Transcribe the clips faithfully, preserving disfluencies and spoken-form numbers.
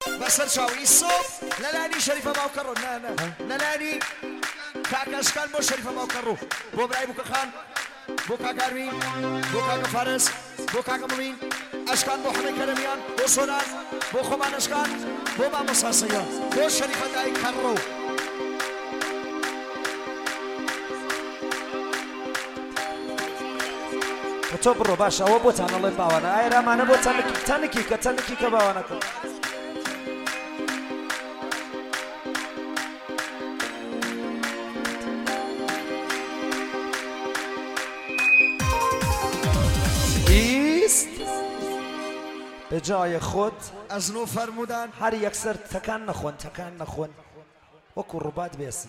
بەسەر چاوی سۆف لەلانی شەریفە باوکەڕۆ نانە لەلانی کاکەشکان بۆ شەریفە باوکەڕۆ بۆ برای بووکەخان بۆ کاکاروین بۆ کاکە فارس بۆ کاکە مەمین ئەشکان بۆ حەمەی کەرەمیان بۆ سۆنان بۆ خۆمان ئەشکان بۆ مامۆستا سەیاد بۆ شەریفە دایک کەڕۆ تۆ بڕۆ باشە ئەوە بۆتان ئەڵێ باوانە ئایرامانە بۆ تەنێکی کە تەنێکی کە باوانەکە ئیست بە جای خۆت ئەزنۆ فەرمودان هەر یەکسەر تەکان نەخۆن تەکان نەخۆن وەکو ڕووبات بێسن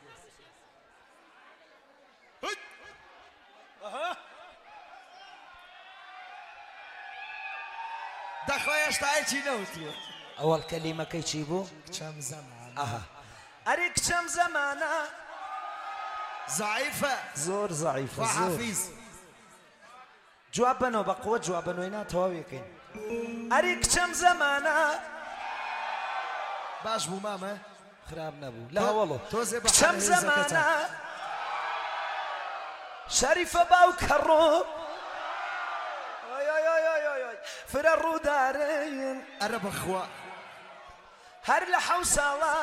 دەخوای هێشتا هیچی نەوتووە ئەوەڵ کەلیمەکەی چی بوو؟ کچەم زەمان ئەها ئەرێ کچەم زەمانە زعیفە زۆر زەعیفە زۆر حافیز جواب بنەوە بە قووە جواب بنەوەی تەواویەکەین ئەرێ کچەم زەمانە باش بوو مامە خراب نەبوو لە هەوڵۆ تۆزێ بە کچەم زەمانە شەریفە باوکەڕۆ فرە ڕوودارین ئەرە بەخوا هەر لە حەو ساڵە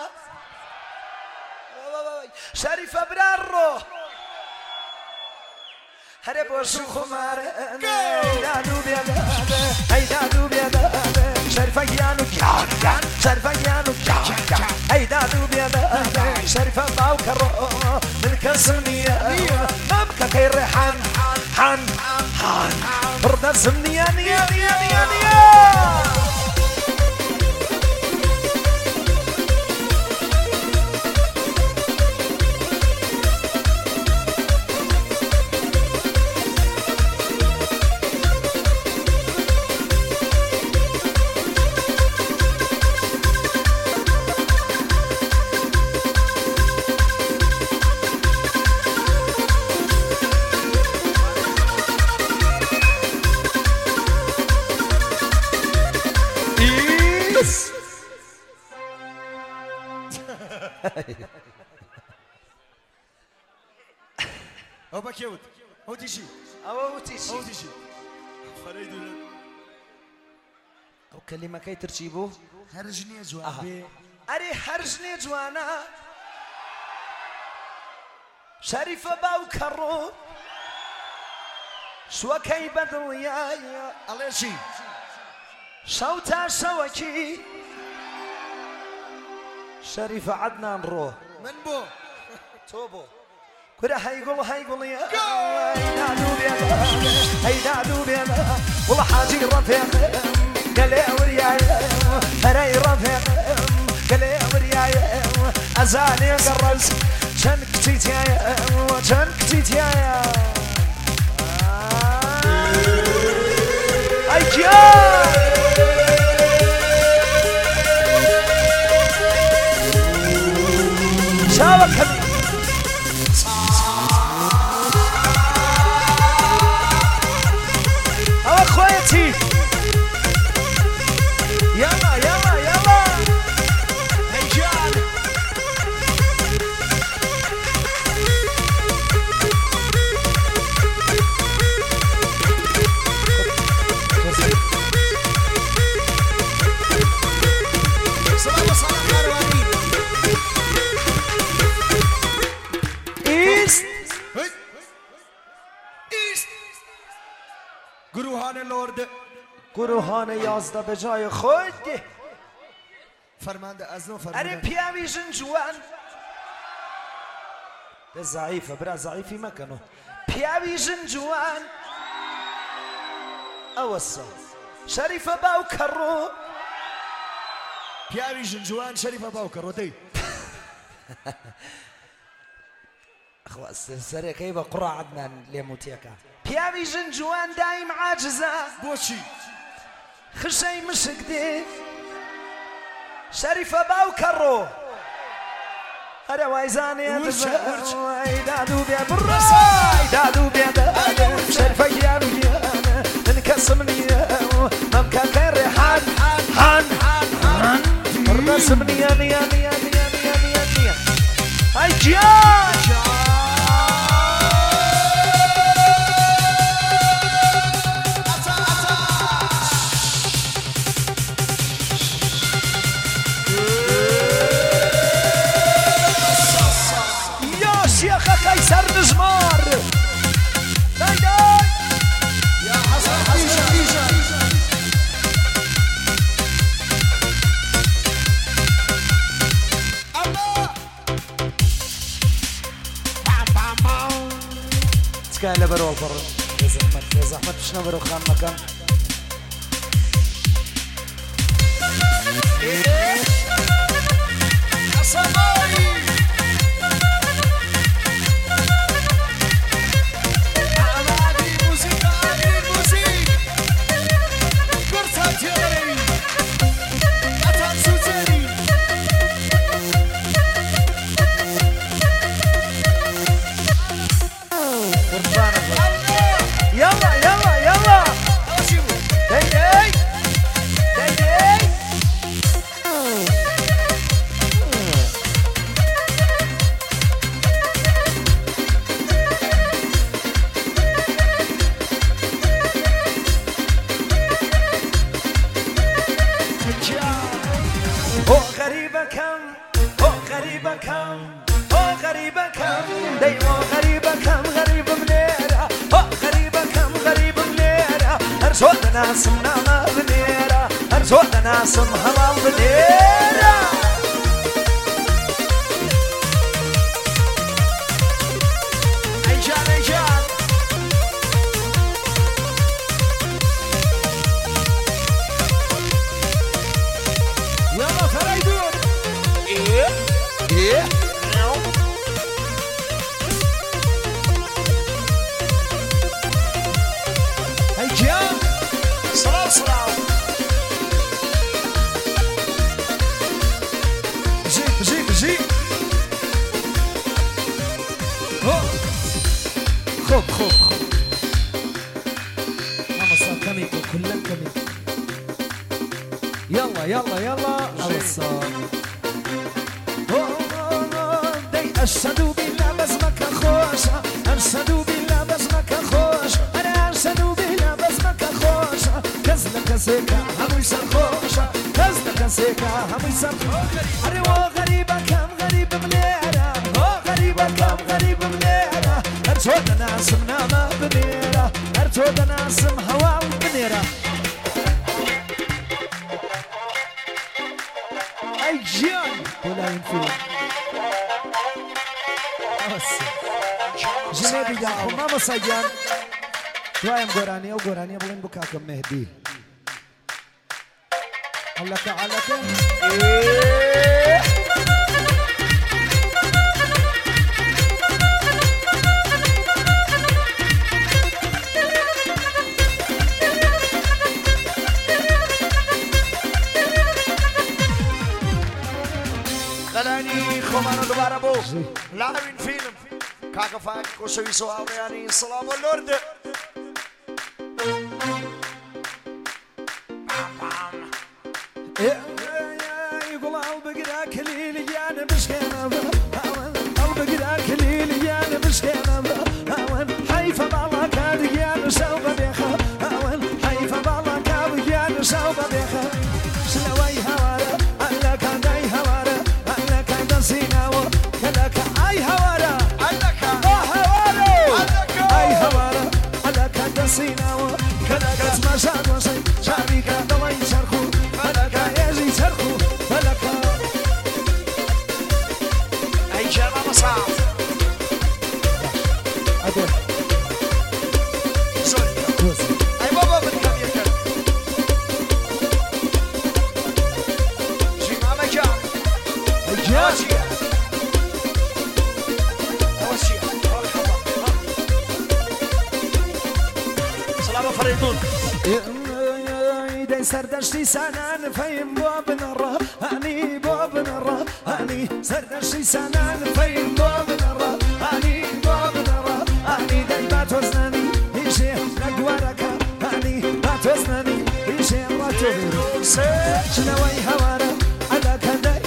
شەریفە برارڕۆ هەرێ بۆ شو خۆمارە ئەیدادوو بێدە ئەیدادوو بێدە شەریفە گیان و گیان شەریفە گیان و گیان ئەیدادوو بێدە شەریفە باوکەڕۆ من کەسم نییە مەمکەکەی ڕێحان حان حان بڕدەرزم نییە نییە نییە نییە نییە ئەو بەکێوت ئەو تیشی ئەوە وتیشی ئەو تیشی فەرەی دوورە ئەو کەلیمەکەی ترچی بوو هەرژ نییە جوان بێ ئەرێ هەرژنێ جوانە شەریفە باوکەڕۆ شوەکەی بەدڵیایە ئەڵێ چی شەو تا شەوەکی شەریفە عەدنان ڕۆ من بۆ تۆ بۆ کورە هەیگوڵ هەیگوڵیە هەیدادوو بێدە هەیدادوو بێدە وڵە حاجی ڕەفێقم گەلێ وریایە هەرەی ڕەفێقم گەلێ وریایە ئەزانێ گەڕەز چەند کچی تایە چەند کچی تایە ئەی گیان چاوەکەم ئەوە خۆیەتی یاڵا یاڵا یاڵا هەیجان سلام سلام کاروانی ئیست ئیست گروهانە لۆرد گروهانە یازدە بە جای خۆت فەرماندە ئەزنۆ ئەرێ فەرماندە پیاوی ژن جوان بە زعیفە برا زعیفی مەکەنەوە پیاوی ژن جوان ئەوەسە شەریفە باوکەڕۆ پیاوی ژن جوان شەریفە باوکەڕۆ دەی سەرەکەی بە قوڕە عەدنان لێم وتیەکە پیاوی ژن جوان دایم عاجزە بۆچی خشەی مشک دێ شەریفە باوکەڕۆ هەرە وایزانێ دادوو بێ بڕە دادوو بێدە شەریفە گیان و گیانە من کەسم نییە مەمکەکەی ڕێحان حان حان ناسم نيا نيا نيا نيا نيا نيا نيا هاي جان يا شيخ قيصر نجمار داي داي يا حسن حسن حسن تكاين لبرو البر يا زحمت يا زحمت شنو برو خان مكان يلا يلا يلا داي داي داي داي هو غريبة كم هو غريبة كم هو غريبة كم دايما غريبة كم غريبة منيرة هو غريبة كم غريبة منيرة أرسول ناس منامة بنيرة أرسول ناس مهلا بنيرة أي جان أي جان يلا فريدون إيه إيه أي جان صلاة صلاة بجي بجي بجي هو خوب خوب خوب ماما صار كميكو كلن كميكو يلا يلا يلا على الصار دي أشهدوا بالله بزمك خوشة أشهدوا بالله بزمك خوشة أنا أشهدوا بالله بزمك خوشة كزلك سيكا هم يصير خوشة كزلك سيكا هم يصير خوشة أنا غريبة كم غريب منيرة غريبة كم غريب منيرة أرتود ناس منامة بنيرة أرتود ناس مهوا بنيرة أي جان ولا ينفيل جنبي جان ماما سجان دوايم قراني أو قراني أبغين بكاكم مهدي علك علك إيه خلاني خمانو دوباره بو لاعبين فيلم كاكا فاك كوشوي سو يعني السلام واللورد يقول قلبك ذاك الليل جانا مشكينا قلبك ذاك الليل جانا مشكينا حيفا بالله كاد جانا سوف بيخا حيفا بالله كاد جانا سوف بيخا سلوي هوارا ألا كان أي هوارا ألا كان سيناو كذاك أي هوارا ألا كان هوارا أي هوارا ألا كان سيناو كذاك اسمع شاد وصي شاريك دوي شرخو فلك يجي شرخو فلك أي جانا مصعب أدور زول أي بابا بدكم يكر جي ماما جان جاجي توشي سلام فريدون داي سردشتي سنان فيم باب نرى هاني باب نرى هاني سردشتي سنان فيم باب نرى هاني باب نرى هاني داي بات وزناني يشي نقوارك هاني بات وزناني يشي راتو شنوي هوارا على كذا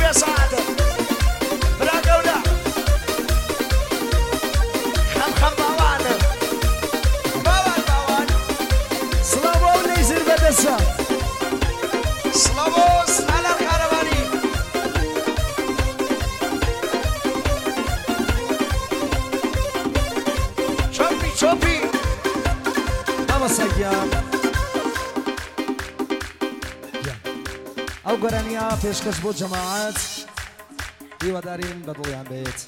يا سعادة بلا قولة خم خم باوان باوان باوان سلامو ليزر بدسا سلامو سلام كارواني شوبي شوبي ماما سجام او قرانيا پیشکش بود جماعت هیوادارین بدڵیان بێت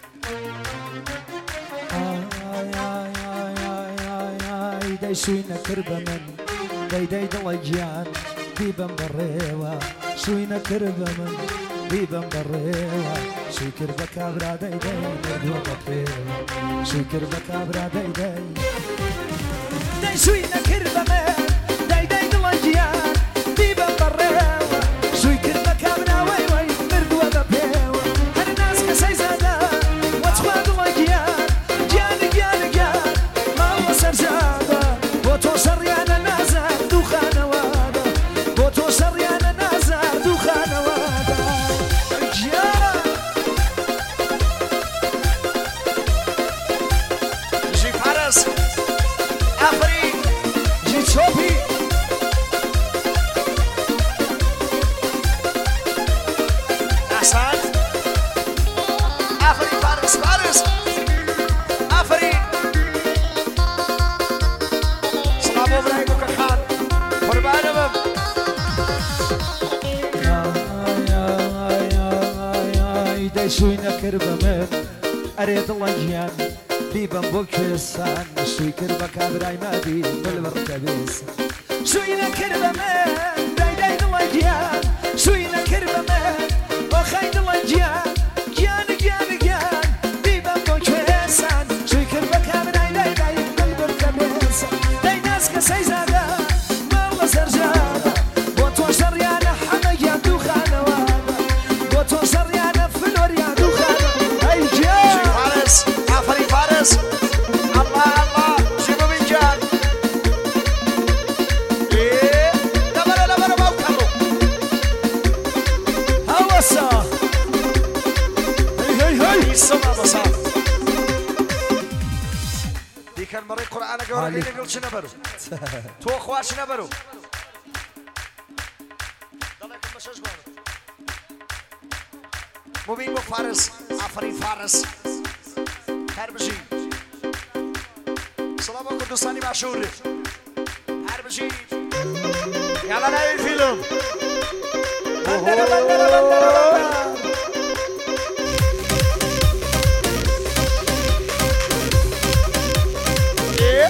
دەی شووی نەکرد بە من دەیدەی دڵە گیان بیبم بەڕێوە شووی نەکرد بە من بیبم بەڕێوە شووی کرد بە کابرا دەیدەی نردووە بە پێوە شووی کرد بە کابرا دەیدەی دەی شووی نەکرد بە من دەیدەی دڵە گیان بیبم بەڕێوە شووی کرد بە کابرا وەی وەی نردووە بە پێوە هەر ناز کەسەی زادە وەچخوا دڵە گیان گیانە گیانە گیان ماوە سەرجادە بۆ تۆ شەڕیانە نازار دوو خانەوادە بۆ تۆ شەڕیانە نازار دوو خانەوادە گیان جي فارس افري جی چۆپی احسن افري فارس فارس افري سلام ابراهيم وكخان قربان بم دەی شووی نەکرد بە من ئەرێ دڵە گیان بیبم بۆ کوێستان شووی کرد بە کابرای مادی بلبڕکە بێسان شووی نەکرد بە من دەیدەی دڵە گیان شووی نەکرد بە من بۆ خەی دڵە گیان گیانە گیانە گیان بیبم بۆ کوێستان شووی کرد بە کابرای دەیدەی بلبڕکە بێسان دەی ناز کەسەی زادە ماڵە سەرجادە بۆ تۆ شەڕیانە حەمەگیان دوو خانەوادە بۆ تۆ شەڕیانە فلۆریان دوو خانەوادە ئەی گیان فارس افري فارس الله الله شنو من جان ايه دبر دبر موكلو هەوەسە هەی هەی هەی يسمع بصار دي كان مريض قرآن قولك عليك. اللي قلت شنو برو تو اخوات شنو برو ضلك المشاش برو مبين فارس افري فارس هربجي سلام قدوساني مشهور هربجي يلا نعمل الفيلم بندرة بندرة بندرة بندرة ايه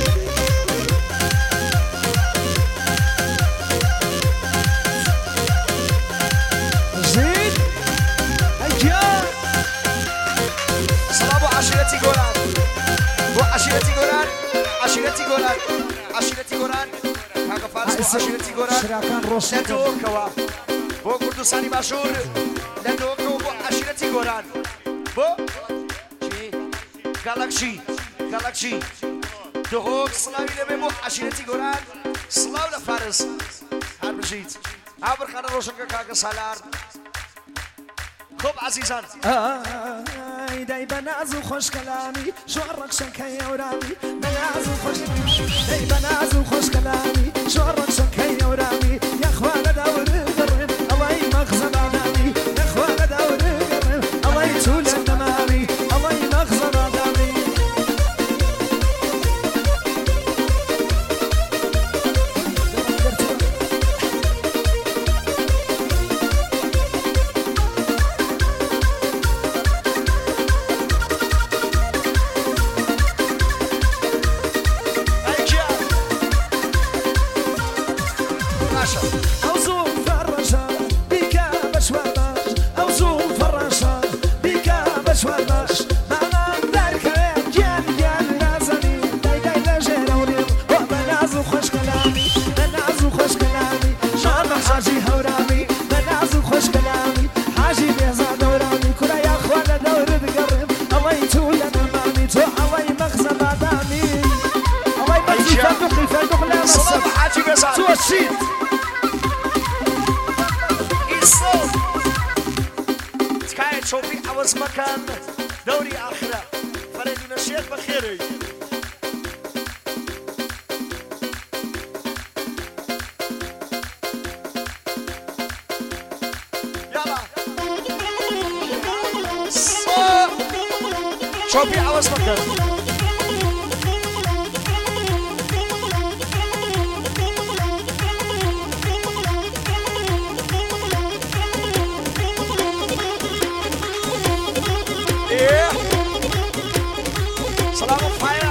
زين هيا سلام عشيرتي جولان بو عشيرتي جولان عشيرتي جولان عشيرتي جولان كاكا فارس بو عشيرتي جولان شراكان روشن لندوكوا بو كردستاني مشهور لندوكوا بو عشيرتي جولان بو جالاكسي جالاكسي دوغوك سلاوي لبي بو عشيرتي جولان سلاو لفارس هربجيت عبر خانه روشن كاكا سالار خب عزيزان ئای دەی بەناز و خۆش کەلامی شۆڕک شەکەی ئەورامی بەناز و خۆش دەی بەناز و خۆش کەلامی شۆڕک شەکەی ئەورامی یەخوا لە داورگەڕێم ئەوەی مەغزە بادامی یەخوا لە داورگەڕێم ئەوەی چوو لە نەمامی ئەوەی مەغزە بادامی ئەو زوو فەڕەشە بیکە بە شوار باش ئەو زوو فەڕەشە بیکە بە شوار باش ماڵان دەرکەوێت گیان گیان نازەنی دەیدەی لە ژێرەوڕێم بۆ بە ناز و خۆش کەلامی بە ناز و خۆش کەلامی شانە حاجی هەورامی بە ناز و خۆش کەلامی حاجی بێزا دەورامی کورە یاخوا لە دەورت گەڕێم ئەوەی توو لە نەمامی تۆ ئەوەی مەغزە بادامی ئەوەی بەچی فەردوقی فەردوق لە مەسەب سلام حاجي قزان تۆ چیت كان دوري آخرة فريد نشيط بخيري يلا شوفي عوض مكان سلام فاير